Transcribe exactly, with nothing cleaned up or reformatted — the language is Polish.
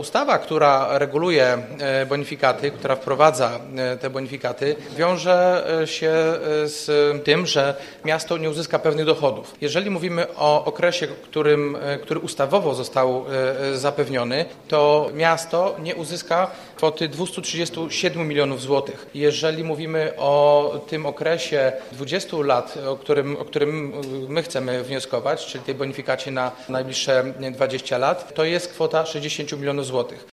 Ustawa, która reguluje bonifikaty, która wprowadza te bonifikaty, wiąże się z tym, że miasto nie uzyska pewnych dochodów. Jeżeli mówimy o okresie, którym, który ustawowo został zapewniony, to miasto nie uzyska kwoty dwieście trzydzieści siedem milionów złotych. Jeżeli mówimy o tym okresie dwudziestu lat, o którym, o którym my chcemy wnioskować, czyli tej bonifikacie na najbliższe dwadzieścia lat, to jest kwota sześćdziesiąt milionów złotych.